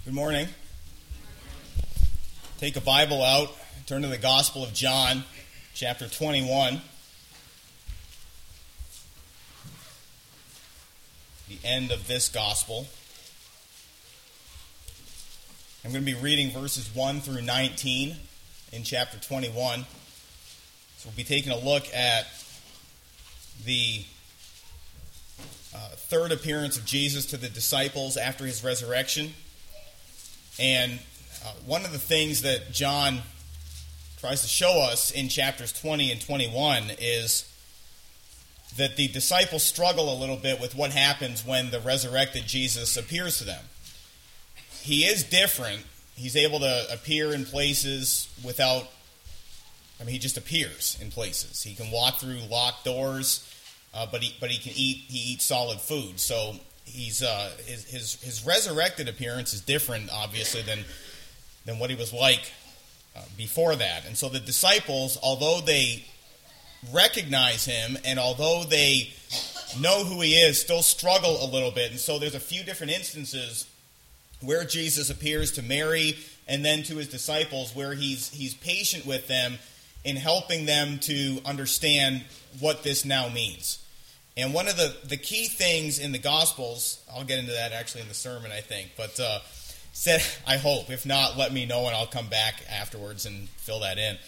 Good morning. Take a Bible out, turn to the Gospel of John, chapter 21. The end of this Gospel. I'm going to be reading verses 1 through 19 in chapter 21. So we'll be taking a look at the third appearance of Jesus to the disciples after his resurrection. And one of the things that John tries to show us in chapters 20 and 21 is that the disciples struggle a little bit with what happens when the resurrected Jesus appears to them. He is different. He's able to appear in places without, he just appears in places. He can walk through locked doors, but he can eat. He eats solid food. So he's his resurrected appearance is different, obviously, than what he was like before that. And so the disciples, although they recognize him and although they know who he is, still struggle a little bit. And so there's a few different instances where Jesus appears to Mary and then to his disciples, where he's patient with them in helping them to understand what this now means. And one of the key things in the Gospels, I'll get into that actually in the sermon, I think, but I hope. If not, let me know and I'll come back afterwards and fill that in.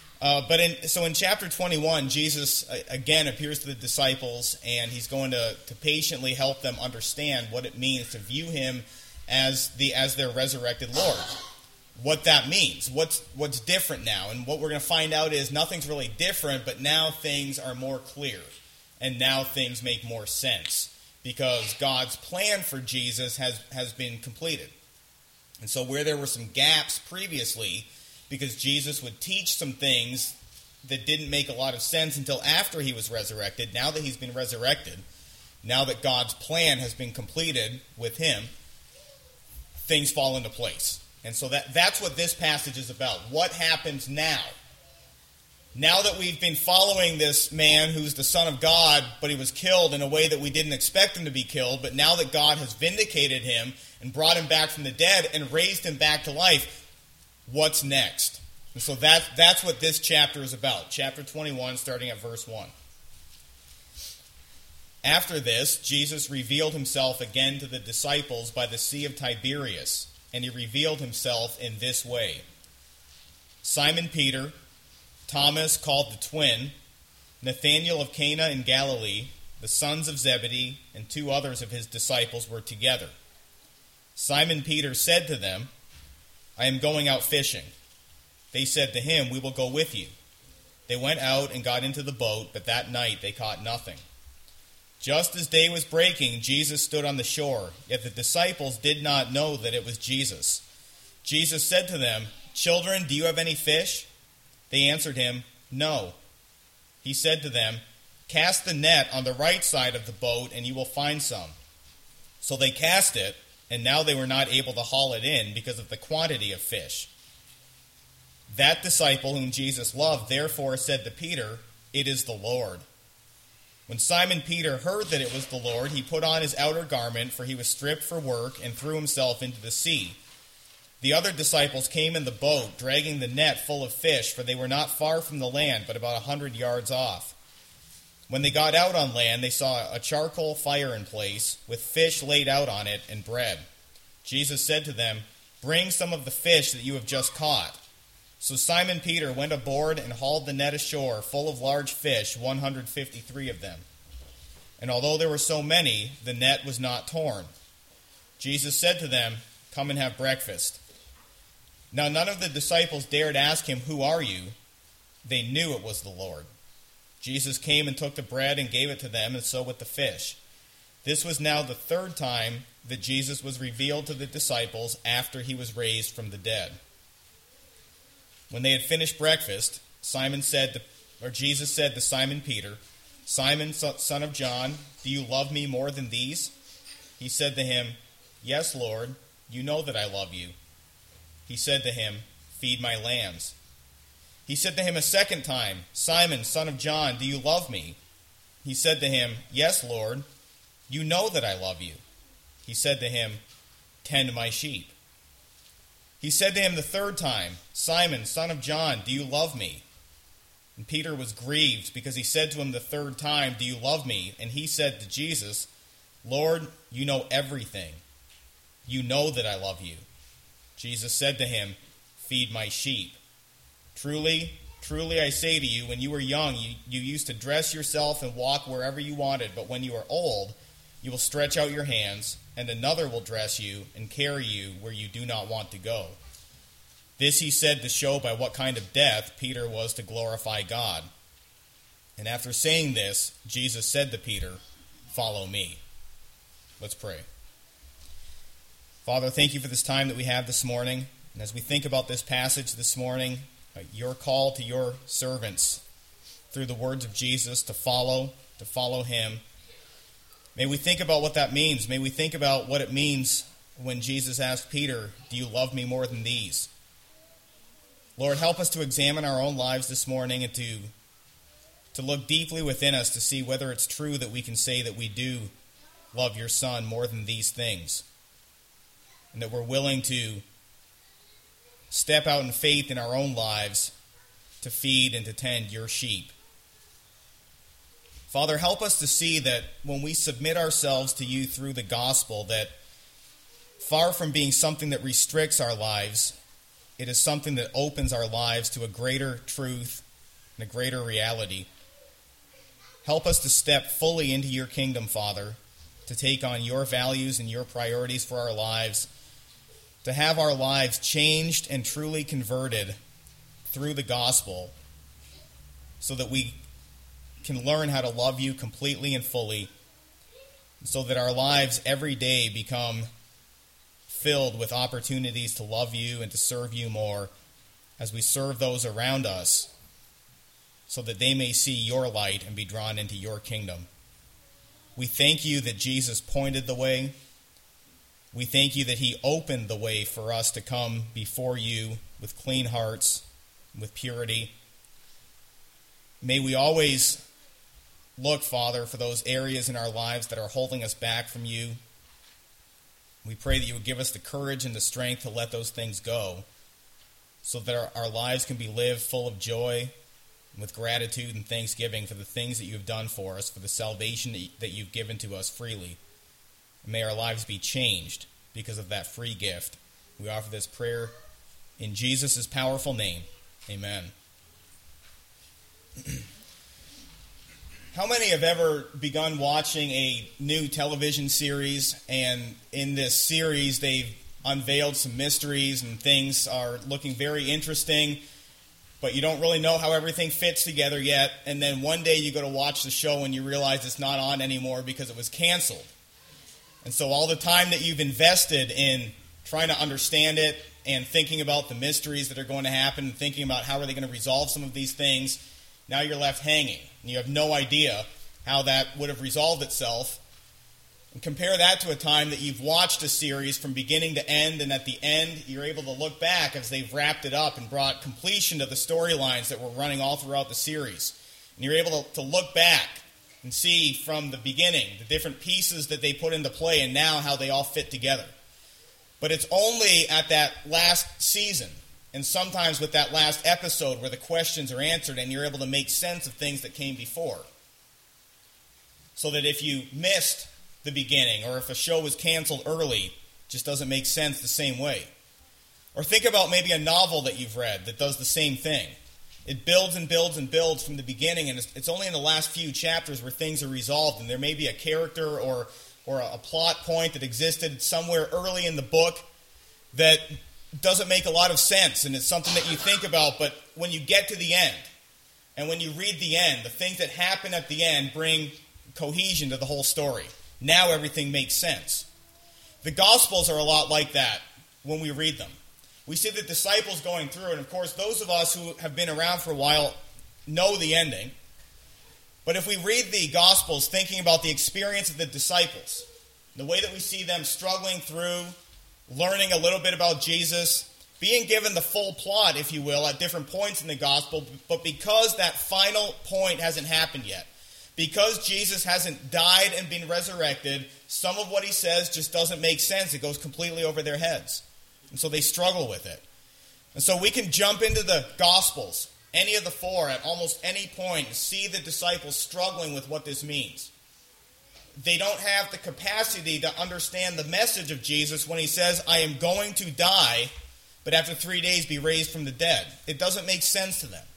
So in chapter 21, Jesus again appears to the disciples, and he's going to patiently help them understand what it means to view him as their resurrected Lord. What that means, what's different now. And what we're going to find out is nothing's really different, but now things are more clear. And now things make more sense because God's plan for Jesus has been completed. And so where there were some gaps previously, because Jesus would teach some things that didn't make a lot of sense until after he was resurrected, now that he's been resurrected, now that God's plan has been completed with him, things fall into place. And so that's what this passage is about. What happens now? Now that we've been following this man who's the Son of God, but he was killed in a way that we didn't expect him to be killed, but now that God has vindicated him and brought him back from the dead and raised him back to life, what's next? And so that's what this chapter is about. Chapter 21, starting at verse 1. After this, Jesus revealed himself again to the disciples by the Sea of Tiberias, and he revealed himself in this way. Simon Peter, Thomas called the twin, Nathanael of Cana in Galilee, the sons of Zebedee, and two others of his disciples were together. Simon Peter said to them, "I am going out fishing." They said to him, "We will go with you." They went out and got into the boat, but that night they caught nothing. Just as day was breaking, Jesus stood on the shore, yet the disciples did not know that it was Jesus. Jesus said to them, "Children, do you have any fish?" They answered him, "No." He said to them, "Cast the net on the right side of the boat, and you will find some." So they cast it, and now they were not able to haul it in because of the quantity of fish. That disciple whom Jesus loved therefore said to Peter, "It is the Lord." When Simon Peter heard that it was the Lord, he put on his outer garment, for he was stripped for work, and threw himself into the sea. The other disciples came in the boat, dragging the net full of fish, for they were not far from the land, but about 100 yards off. When they got out on land, they saw a charcoal fire in place, with fish laid out on it and bread. Jesus said to them, "Bring some of the fish that you have just caught." So Simon Peter went aboard and hauled the net ashore, full of large fish, 153 of them. And although there were so many, the net was not torn. Jesus said to them, "Come and have breakfast." Now none of the disciples dared ask him, "Who are you?" They knew it was the Lord. Jesus came and took the bread and gave it to them, and so with the fish. This was now the third time that Jesus was revealed to the disciples after he was raised from the dead. When they had finished breakfast, Jesus said to Simon Peter, "Simon, son of John, do you love me more than these?" He said to him, "Yes, Lord, you know that I love you." He said to him, "Feed my lambs." He said to him a second time, "Simon, son of John, do you love me?" He said to him, "Yes, Lord, you know that I love you." He said to him, "Tend my sheep." He said to him the third time, "Simon, son of John, do you love me?" And Peter was grieved because he said to him the third time, "Do you love me?" And he said to Jesus, "Lord, you know everything. You know that I love you." Jesus said to him, "Feed my sheep. Truly, truly I say to you, when you were young, you used to dress yourself and walk wherever you wanted, but when you are old, you will stretch out your hands, and another will dress you and carry you where you do not want to go." This he said to show by what kind of death Peter was to glorify God. And after saying this, Jesus said to Peter, "Follow me." Let's pray. Father, thank you for this time that we have this morning. And as we think about this passage this morning, your call to your servants through the words of Jesus to follow him, may we think about what that means. May we think about what it means when Jesus asked Peter, "Do you love me more than these?" Lord, help us to examine our own lives this morning and to look deeply within us to see whether it's true that we can say that we do love your Son more than these things, and that we're willing to step out in faith in our own lives to feed and to tend your sheep. Father, help us to see that when we submit ourselves to you through the gospel, that far from being something that restricts our lives, it is something that opens our lives to a greater truth and a greater reality. Help us to step fully into your kingdom, Father, to take on your values and your priorities for our lives, to have our lives changed and truly converted through the gospel so that we can learn how to love you completely and fully, so that our lives every day become filled with opportunities to love you and to serve you more as we serve those around us, so that they may see your light and be drawn into your kingdom. We thank you that Jesus pointed the way. We thank you that he opened the way for us to come before you with clean hearts, with purity. May we always look, Father, for those areas in our lives that are holding us back from you. We pray that you would give us the courage and the strength to let those things go, so that our lives can be lived full of joy, with gratitude and thanksgiving for the things that you have done for us, for the salvation that you've given to us freely. And may our lives be changed because of that free gift. We offer this prayer in Jesus' powerful name. Amen. How many have ever begun watching a new television series, and in this series they've unveiled some mysteries and things are looking very interesting, but you don't really know how everything fits together yet, and then one day you go to watch the show and you realize it's not on anymore because it was canceled. And so all the time that you've invested in trying to understand it and thinking about the mysteries that are going to happen, and thinking about how are they going to resolve some of these things, now you're left hanging. And you have no idea how that would have resolved itself. And compare that to a time that you've watched a series from beginning to end, and at the end you're able to look back as they've wrapped it up and brought completion to the storylines that were running all throughout the series. And you're able to look back and see from the beginning the different pieces that they put into play and now how they all fit together. But it's only at that last season, and sometimes with that last episode, where the questions are answered and you're able to make sense of things that came before. So that if you missed the beginning, or if a show was canceled early, it just doesn't make sense the same way. Or think about maybe a novel that you've read that does the same thing. It builds and builds and builds from the beginning, and it's only in the last few chapters where things are resolved, and there may be a character or a plot point that existed somewhere early in the book that doesn't make a lot of sense, and it's something that you think about, but when you get to the end, and when you read the end, the things that happen at the end bring cohesion to the whole story. Now everything makes sense. The Gospels are a lot like that when we read them. We see the disciples going through, and of course those of us who have been around for a while know the ending. But if we read the Gospels thinking about the experience of the disciples, the way that we see them struggling through, learning a little bit about Jesus, being given the full plot, if you will, at different points in the Gospel, but because that final point hasn't happened yet, because Jesus hasn't died and been resurrected, some of what he says just doesn't make sense. It goes completely over their heads. And so they struggle with it. And so we can jump into the Gospels, any of the four, at almost any point, and see the disciples struggling with what this means. They don't have the capacity to understand the message of Jesus when he says, I am going to die, but after 3 days be raised from the dead. It doesn't make sense to them.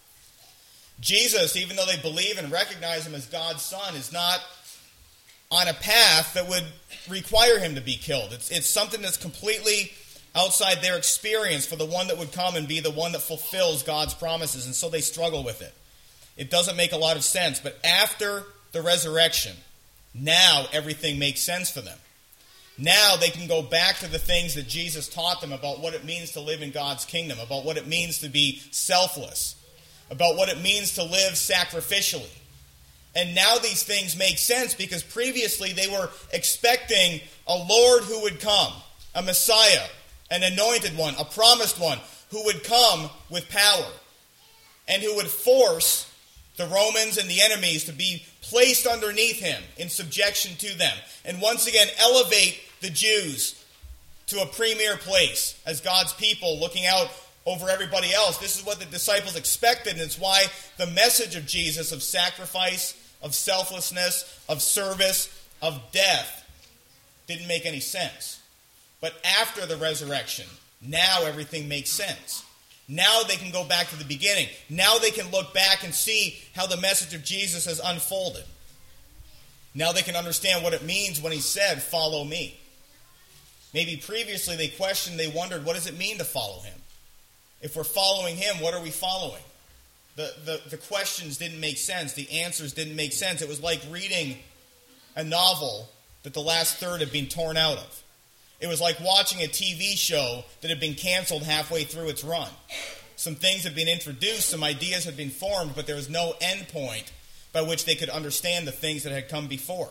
Jesus, even though they believe and recognize him as God's Son, is not on a path that would require him to be killed. It's something that's completely outside their experience for the one that would come and be the one that fulfills God's promises, and so they struggle with it. It doesn't make a lot of sense, but after the resurrection, now everything makes sense for them. Now they can go back to the things that Jesus taught them about what it means to live in God's kingdom, about what it means to be selfless, about what it means to live sacrificially. And now these things make sense because previously they were expecting a Lord who would come, a Messiah, an anointed one, a promised one, who would come with power and who would force the Romans and the enemies to be placed underneath him in subjection to them. And once again elevate the Jews to a premier place as God's people looking out over everybody else. This is what the disciples expected, and it's why the message of Jesus of sacrifice, of selflessness, of service, of death didn't make any sense. But after the resurrection, now everything makes sense. Now they can go back to the beginning. Now they can look back and see how the message of Jesus has unfolded. Now they can understand what it means when he said, follow me. Maybe previously they questioned, they wondered, what does it mean to follow him? If we're following him, what are we following? The questions didn't make sense. The answers didn't make sense. It was like reading a novel that the last third had been torn out of. It was like watching a TV show that had been canceled halfway through its run. Some things had been introduced, some ideas had been formed, but there was no end point by which they could understand the things that had come before.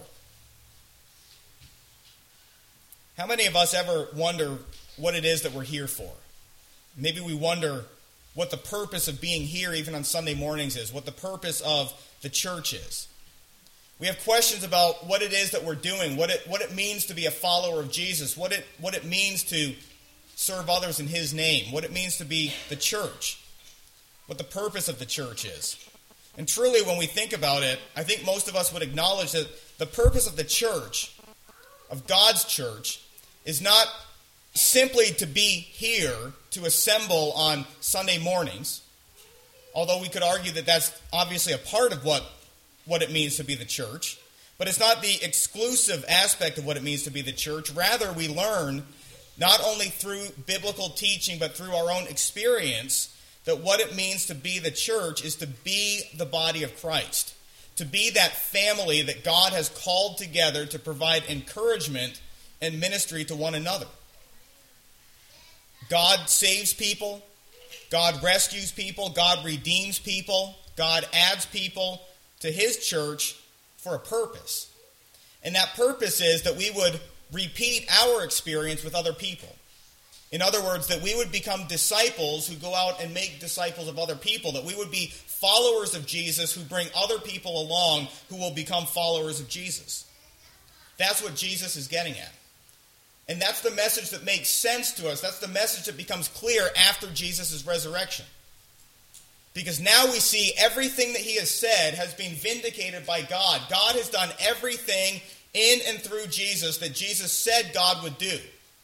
How many of us ever wonder what it is that we're here for? Maybe we wonder what the purpose of being here even on Sunday mornings is, what the purpose of the church is. We have questions about what it is that we're doing, what it means to be a follower of Jesus, what it means to serve others in his name, what it means to be the church, what the purpose of the church is. And truly, when we think about it, I think most of us would acknowledge that the purpose of the church, of God's church, is not simply to be here to assemble on Sunday mornings, although we could argue that that's obviously a part of what it means to be the church, but it's not the exclusive aspect of what it means to be the church. Rather, we learn, not only through biblical teaching, but through our own experience, that what it means to be the church is to be the body of Christ, to be that family that God has called together to provide encouragement and ministry to one another. God saves people, God rescues people, God redeems people, God adds people to his church for a purpose. And that purpose is that we would repeat our experience with other people. In other words, that we would become disciples who go out and make disciples of other people, that we would be followers of Jesus who bring other people along who will become followers of Jesus. That's what Jesus is getting at. And that's the message that makes sense to us. That's the message that becomes clear after Jesus' resurrection. Because now we see everything that he has said has been vindicated by God. God has done everything in and through Jesus that Jesus said God would do.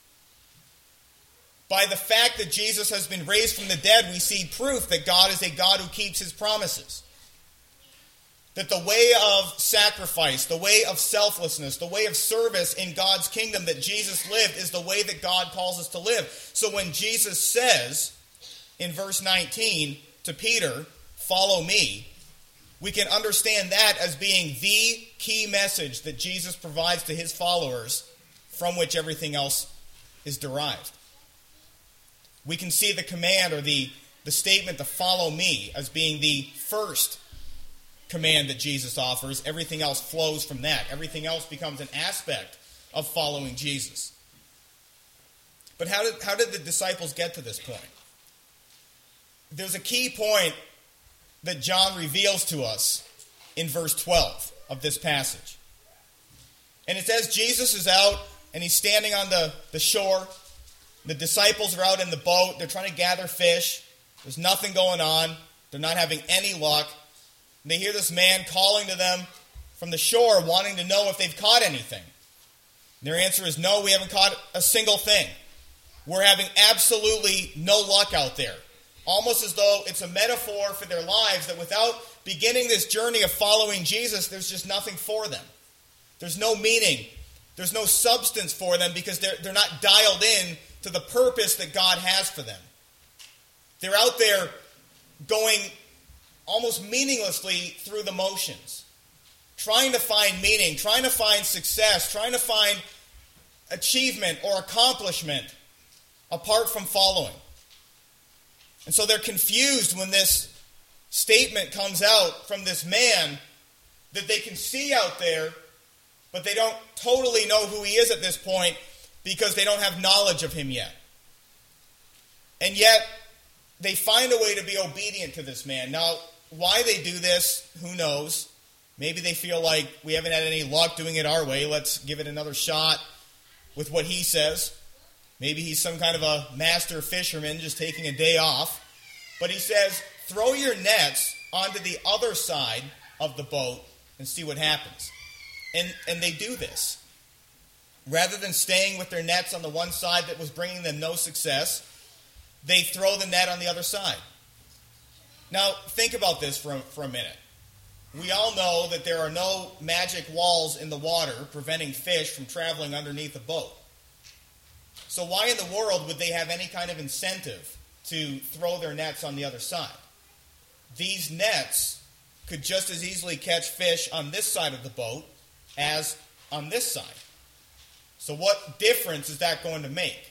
By the fact that Jesus has been raised from the dead, we see proof that God is a God who keeps his promises. That the way of sacrifice, the way of selflessness, the way of service in God's kingdom that Jesus lived is the way that God calls us to live. So when Jesus says in verse 19 to Peter, "Follow me," we can understand that as being the key message that Jesus provides to his followers from which everything else is derived. We can see the command or the statement to follow me as being the first command that Jesus offers. Everything else flows from that. Everything else becomes an aspect of following Jesus. But how did the disciples get to this point? There's a key point that John reveals to us in verse 12 of this passage. And it says Jesus is out and he's standing on the shore The disciples are out in the boat. They're trying to gather fish. There's nothing going on. They're not having any luck. And they hear this man calling to them from the shore, wanting to know if they've caught anything. And their answer is, no, we haven't caught a single thing. We're having absolutely no luck out there. Almost as though it's a metaphor for their lives, that without beginning this journey of following Jesus, there's just nothing for them. There's no meaning. There's no substance for them because they're not dialed in to the purpose that God has for them. They're out there going almost meaninglessly through the motions, trying to find meaning, trying to find success, trying to find achievement or accomplishment apart from following. And so they're confused when this statement comes out from this man that they can see out there, but they don't totally know who he is at this point because they don't have knowledge of him yet. And yet, they find a way to be obedient to this man. Now, why they do this, who knows? Maybe they feel like we haven't had any luck doing it our way. Let's give it another shot with what he says. Maybe he's some kind of a master fisherman just taking a day off. But he says, throw your nets onto the other side of the boat and see what happens. And they do this. Rather than staying with their nets on the one side that was bringing them no success, they throw the net on the other side. Now, think about this for a minute. We all know that there are no magic walls in the water preventing fish from traveling underneath a boat. So why in the world would they have any kind of incentive to throw their nets on the other side? These nets could just as easily catch fish on this side of the boat as on this side. So what difference is that going to make?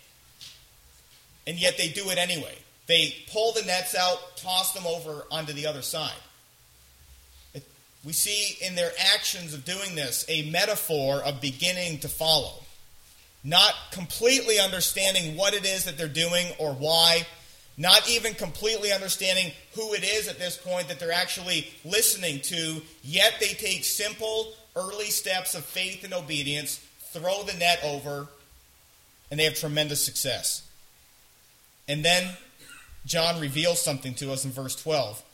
And yet they do it anyway. They pull the nets out, toss them over onto the other side. We see in their actions of doing this a metaphor of beginning to follow. Not completely understanding what it is that they're doing or why. Not even completely understanding who it is at this point that they're actually listening to. Yet they take simple, early steps of faith and obedience, throw the net over, and they have tremendous success. And then John reveals something to us in verse 12.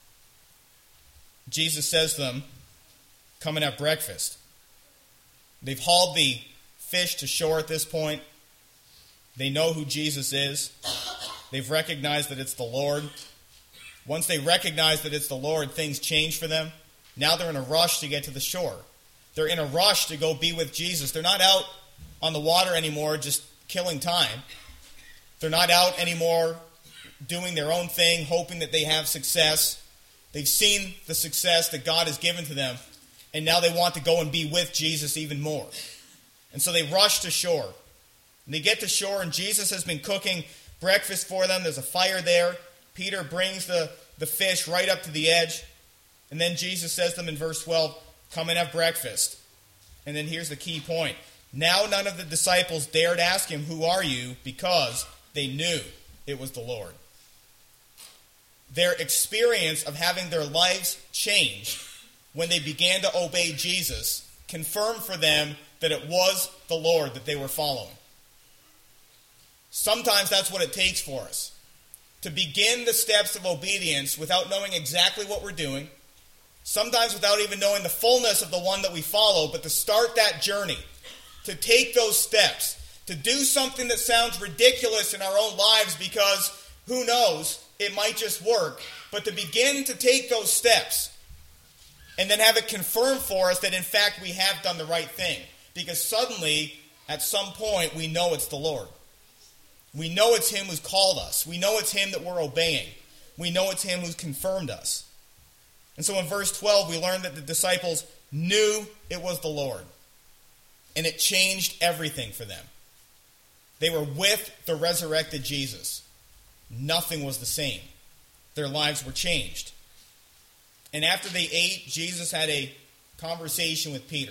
Jesus says to them, come and have breakfast. They've hauled the fish to shore at this point. They know who Jesus is. They've recognized that it's the Lord. Once they recognize that it's the Lord, things change for them. Now they're in a rush to get to the shore. They're in a rush to go be with Jesus. They're not out on the water anymore just killing time. They're not out anymore doing their own thing, hoping that they have success. They've seen the success that God has given to them, and now they want to go and be with Jesus even more. And so they rush to shore. And they get to shore, and Jesus has been cooking breakfast for them. There's a fire there. Peter brings the fish right up to the edge. And then Jesus says to them in verse 12, come and have breakfast. And then here's the key point. Now none of the disciples dared ask him, who are you? Because they knew it was the Lord. Their experience of having their lives changed when they began to obey Jesus confirmed for them that it was the Lord that they were following. Sometimes that's what it takes for us. To begin the steps of obedience without knowing exactly what we're doing, sometimes without even knowing the fullness of the one that we follow, but to start that journey, to take those steps, to do something that sounds ridiculous in our own lives because, who knows, it might just work, but to begin to take those steps and then have it confirmed for us that in fact we have done the right thing. Because suddenly, at some point, we know it's the Lord. We know it's Him who's called us. We know it's Him that we're obeying. We know it's Him who's confirmed us. And so in verse 12, we learn that the disciples knew it was the Lord. And it changed everything for them. They were with the resurrected Jesus. Nothing was the same. Their lives were changed. And after they ate, Jesus had a conversation with Peter.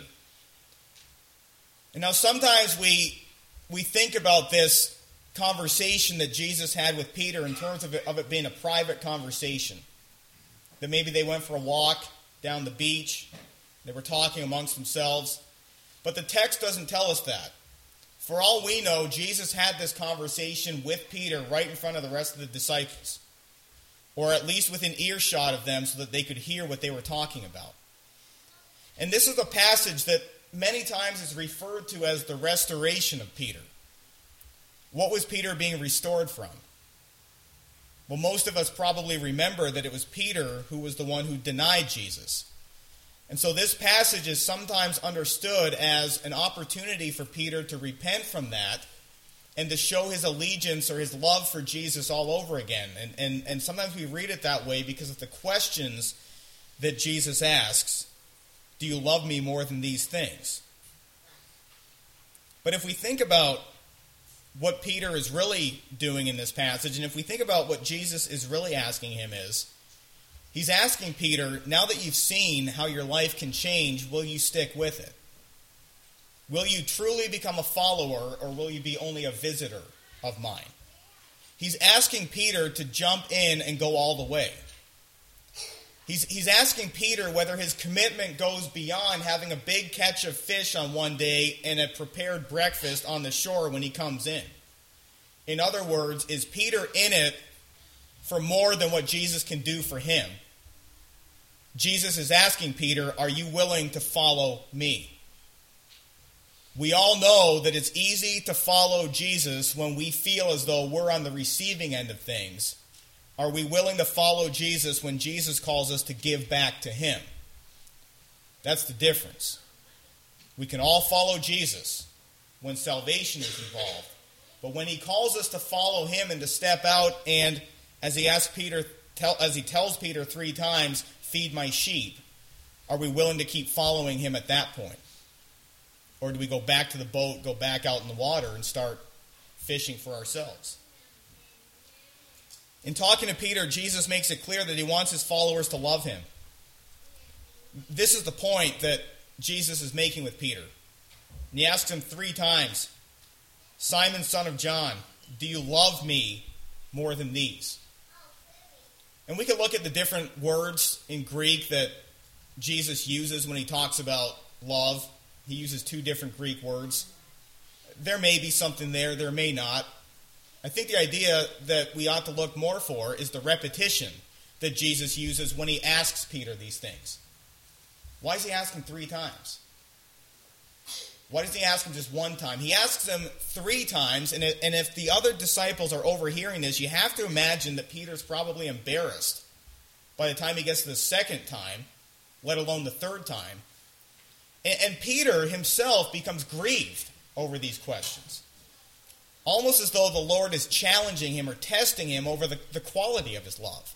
And now sometimes we think about this conversation that Jesus had with Peter in terms of it being a private conversation. That maybe they went for a walk down the beach. They were talking amongst themselves. But the text doesn't tell us that. For all we know, Jesus had this conversation with Peter right in front of the rest of the disciples, or at least within earshot of them so that they could hear what they were talking about. And this is a passage that many times is referred to as the restoration of Peter. What was Peter being restored from? Well, most of us probably remember that it was Peter who was the one who denied Jesus. And so this passage is sometimes understood as an opportunity for Peter to repent from that and to show his allegiance or his love for Jesus all over again. And sometimes we read it that way because of the questions that Jesus asks. Do you love me more than these things? But if we think about what Peter is really doing in this passage, and if we think about what Jesus is really asking him is, he's asking Peter, now that you've seen how your life can change, will you stick with it? Will you truly become a follower, or will you be only a visitor of mine? He's asking Peter to jump in and go all the way. He's asking Peter whether his commitment goes beyond having a big catch of fish on one day and a prepared breakfast on the shore when he comes in. In other words, is Peter in it for more than what Jesus can do for him? Jesus is asking Peter, are you willing to follow me? We all know that it's easy to follow Jesus when we feel as though we're on the receiving end of things. Are we willing to follow Jesus when Jesus calls us to give back to him? That's the difference. We can all follow Jesus when salvation is involved. But when he calls us to follow him and to step out and, as he tells Peter 3 times, feed my sheep, are we willing to keep following him at that point? Or do we go back to the boat, go back out in the water, and start fishing for ourselves? In talking to Peter, Jesus makes it clear that he wants his followers to love him. This is the point that Jesus is making with Peter. And he asks him 3 times, Simon, son of John, do you love me more than these? And we can look at the different words in Greek that Jesus uses when he talks about love. He uses 2 different Greek words. There may be something there may not. I think the idea that we ought to look more for is the repetition that Jesus uses when he asks Peter these things. Why is he asking 3 times? Why does he ask him just 1 time? He asks him 3 times, and if the other disciples are overhearing this, you have to imagine that Peter's probably embarrassed by the time he gets to the 2nd time, let alone the 3rd time. And Peter himself becomes grieved over these questions. Almost as though the Lord is challenging him or testing him over the quality of his love.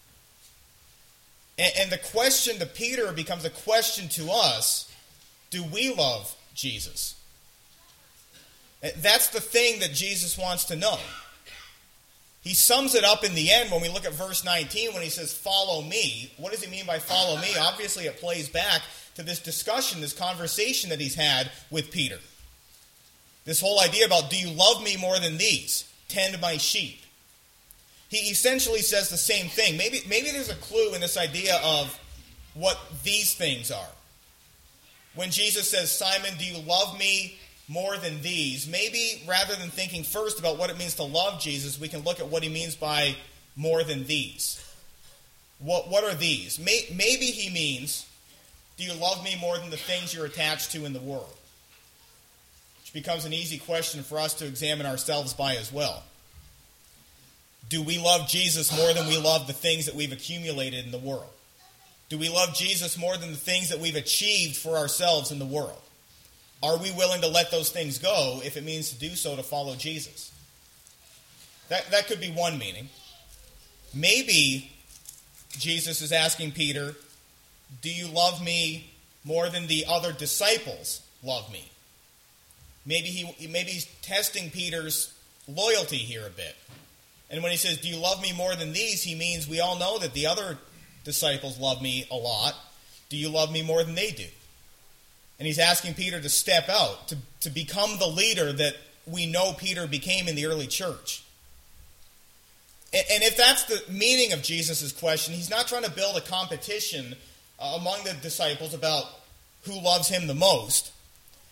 And the question to Peter becomes a question to us. Do we love Jesus? That's the thing that Jesus wants to know. He sums it up in the end when we look at verse 19 when he says, follow me. What does he mean by follow me? Obviously it plays back to this discussion, this conversation that he's had with Peter. This whole idea about, do you love me more than these? Tend my sheep. He essentially says the same thing. Maybe there's a clue in this idea of what these things are. When Jesus says, Simon, do you love me more than these? Maybe rather than thinking first about what it means to love Jesus, we can look at what he means by more than these. What are these? Maybe he means, do you love me more than the things you're attached to in the world? Which becomes an easy question for us to examine ourselves by as well. Do we love Jesus more than we love the things that we've accumulated in the world? Do we love Jesus more than the things that we've achieved for ourselves in the world? Are we willing to let those things go if it means to do so to follow Jesus? That could be one meaning. Maybe Jesus is asking Peter, do you love me more than the other disciples love me? Maybe he's testing Peter's loyalty here a bit. And when he says, do you love me more than these, he means we all know that the other disciples love me a lot. Do you love me more than they do? And he's asking Peter to step out, to become the leader that we know Peter became in the early church. And if that's the meaning of Jesus' question, he's not trying to build a competition among the disciples about who loves him the most.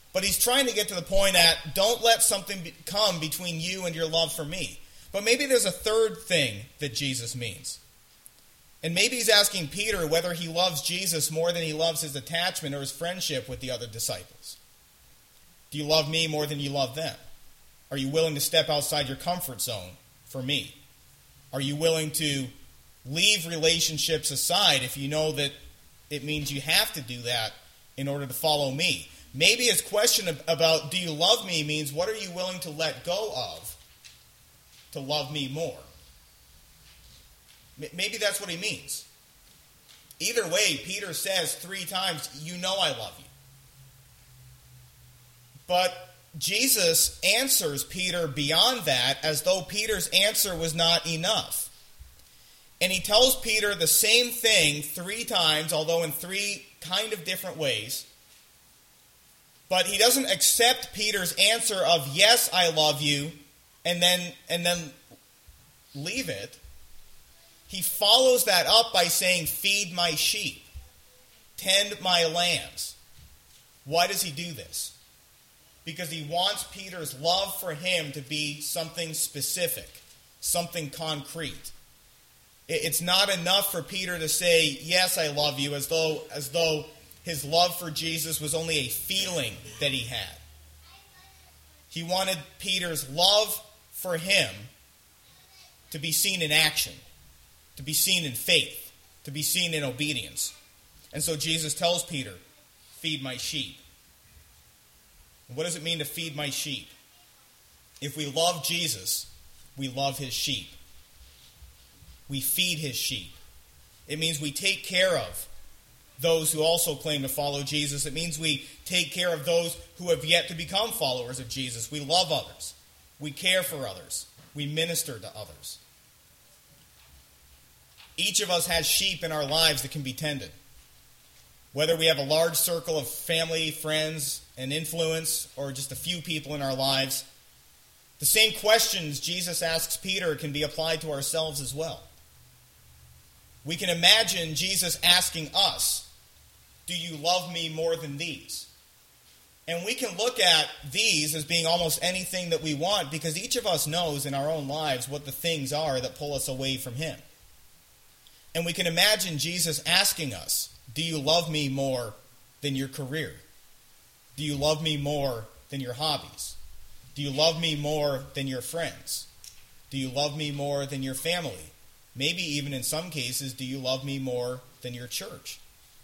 But he's trying to get to the point that don't let something come between you and your love for me. But maybe there's a third thing that Jesus means. And maybe he's asking Peter whether he loves Jesus more than he loves his attachment or his friendship with the other disciples. Do you love me more than you love them? Are you willing to step outside your comfort zone for me? Are you willing to leave relationships aside if you know that it means you have to do that in order to follow me? Maybe his question about do you love me means what are you willing to let go of to love me more? Maybe that's what he means. Either way, Peter says 3 times, you know I love you. But Jesus answers Peter beyond that as though Peter's answer was not enough. And he tells Peter the same thing 3 times, although in 3 kind of different ways. But he doesn't accept Peter's answer of, yes, I love you, and then leave it. He follows that up by saying, feed my sheep, tend my lambs. Why does he do this? Because he wants Peter's love for him to be something specific, something concrete. It's not enough for Peter to say, yes, I love you, as though his love for Jesus was only a feeling that he had. He wanted Peter's love for him to be seen in action, to be seen in faith, to be seen in obedience. And so Jesus tells Peter, feed my sheep. What does it mean to feed my sheep? If we love Jesus, we love his sheep. We feed his sheep. It means we take care of those who also claim to follow Jesus. It means we take care of those who have yet to become followers of Jesus. We love others. We care for others. We minister to others. Each of us has sheep in our lives that can be tended. Whether we have a large circle of family, friends, and influence, or just a few people in our lives, the same questions Jesus asks Peter can be applied to ourselves as well. We can imagine Jesus asking us, do you love me more than these? And we can look at these as being almost anything that we want because each of us knows in our own lives what the things are that pull us away from him. And we can imagine Jesus asking us, do you love me more than your career? Do you love me more than your hobbies? Do you love me more than your friends? Do you love me more than your family? Maybe even in some cases, do you love me more than your church?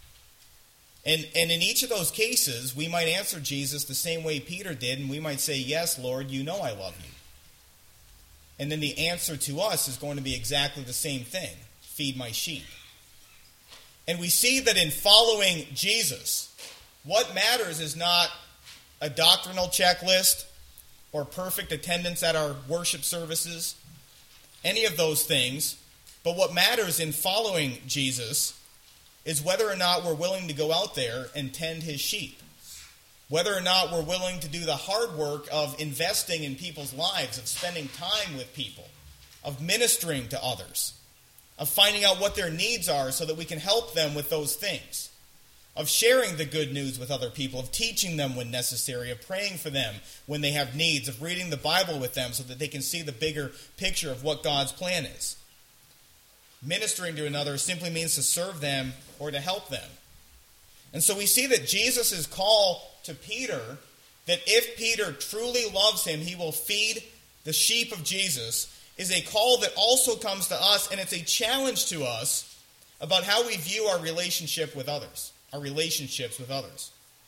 And in each of those cases, we might answer Jesus the same way Peter did, and we might say, yes, Lord, you know I love you. And then the answer to us is going to be exactly the same thing. Feed my sheep. And we see that in following Jesus, what matters is not a doctrinal checklist or perfect attendance at our worship services, any of those things. But what matters in following Jesus is whether or not we're willing to go out there and tend his sheep. Whether or not we're willing to do the hard work of investing in people's lives, of spending time with people, of ministering to others, of finding out what their needs are so that we can help them with those things, of sharing the good news with other people, of teaching them when necessary, of praying for them when they have needs, of reading the Bible with them so that they can see the bigger picture of what God's plan is. Ministering to another simply means to serve them or to help them. And so we see that Jesus' call to Peter, that if Peter truly loves him, he will feed the sheep of Jesus, is a call that also comes to us, and it's a challenge to us about how we view our relationship with others, our relationships with others.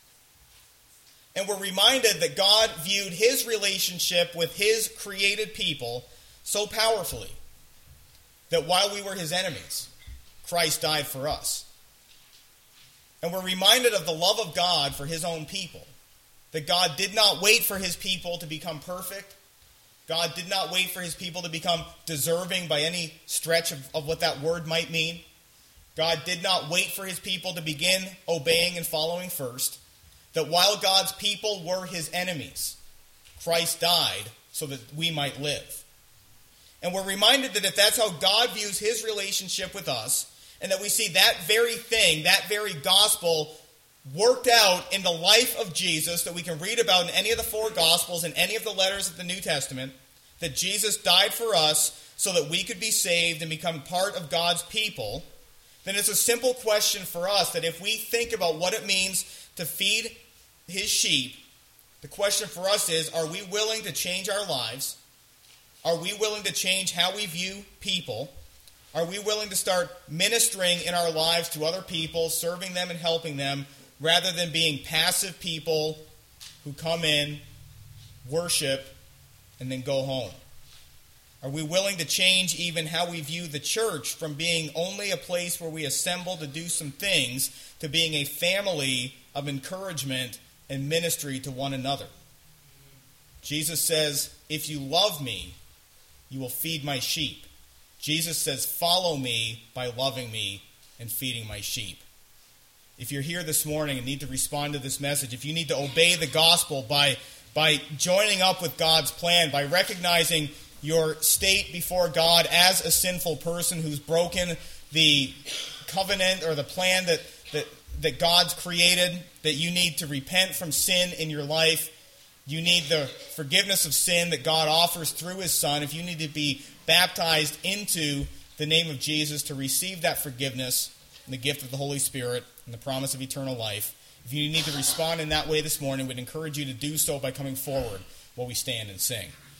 And we're reminded that God viewed his relationship with his created people so powerfully that while we were his enemies, Christ died for us. And we're reminded of the love of God for his own people, that God did not wait for his people to become perfect. God did not wait for his people to become deserving by any stretch of what that word might mean. God did not wait for his people to begin obeying and following first. That while God's people were his enemies, Christ died so that we might live. And we're reminded that if that's how God views his relationship with us, and that we see that very thing, that very gospel worked out in the life of Jesus that we can read about in any of the four Gospels and any of the letters of the New Testament, that Jesus died for us so that we could be saved and become part of God's people, then it's a simple question for us that if we think about what it means to feed his sheep, the question for us is, are we willing to change our lives? Are we willing to change how we view people? Are we willing to start ministering in our lives to other people, serving them and helping them, rather than being passive people who come in, worship, and then go home? Are we willing to change even how we view the church from being only a place where we assemble to do some things to being a family of encouragement and ministry to one another? Jesus says, if you love me, you will feed my sheep. Jesus says, follow me by loving me and feeding my sheep. If you're here this morning and need to respond to this message, if you need to obey the gospel by joining up with God's plan, by recognizing your state before God as a sinful person who's broken the covenant or the plan that God's created, that you need to repent from sin in your life, you need the forgiveness of sin that God offers through his Son, if you need to be baptized into the name of Jesus to receive that forgiveness and the gift of the Holy Spirit and the promise of eternal life, if you need to respond in that way this morning, we'd encourage you to do so by coming forward while we stand and sing.